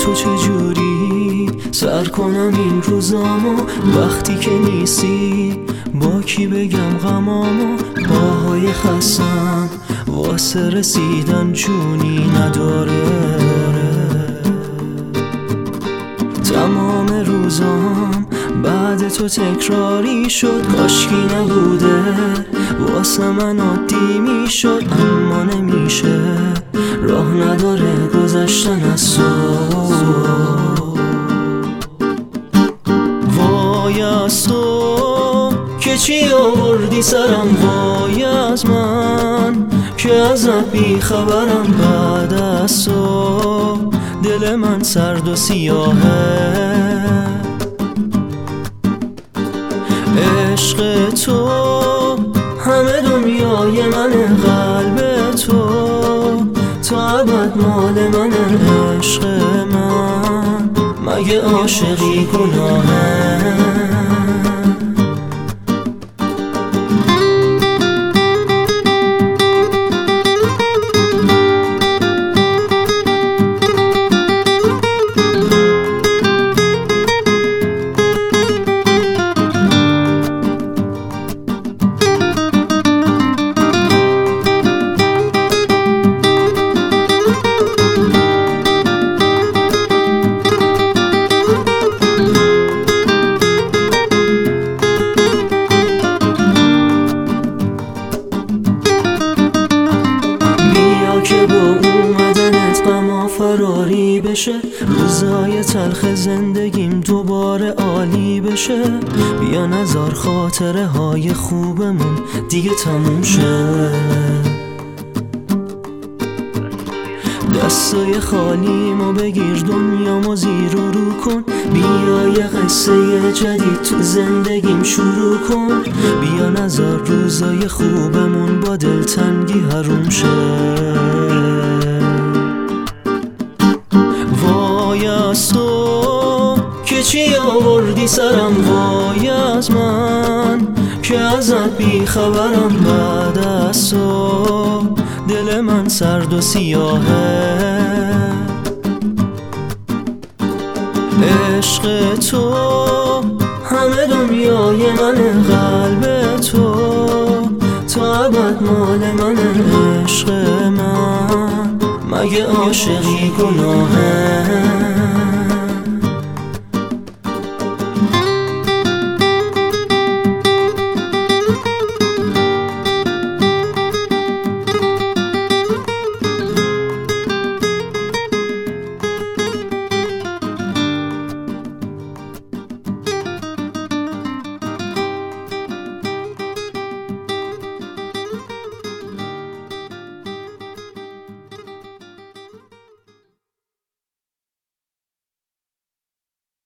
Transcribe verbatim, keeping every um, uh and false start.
تو چجوری سر کنم این روزامو وقتی که نیستی؟ با کی بگم غمامو؟ پاهای خستم واسه رسیدن جونی نداره. تمام روزام بعد تو تکراری شد، کاشکی نبوده واسه من عادی میشد، اما نمیشه راه نداره گذشتن از تو. وای از تو که چی آوردی سرم، وای از من که ازت بی خبرم. بعد از تو دل من سرد و سیاهه، عشق تو همه دنیای منه، قلب تو تا ابد مال منه. عشق من مگه عاشقی گناهه؟ که با اومدنت غم فراری بشه، روزای تلخ زندگیم دوباره عالی بشه. بیا نذار خاطره های خوبمون دیگه تموم شه، دستای خالیمو بگیر دنیامو زیر و رو کن. بیا یه قصه جدید تو زندگیم شروع کن. بیا نذار روزای خوبمون با دلتنگی حروم شه. وای از تو که چی آوردی سرم، وای از من که ازت بی خبرم. بعد از تو دل من سرد و سیاهه، عشق تو همه دنیای منه، قلب تو تا ابد مال منه. عشق من مگه عاشقی گناهه؟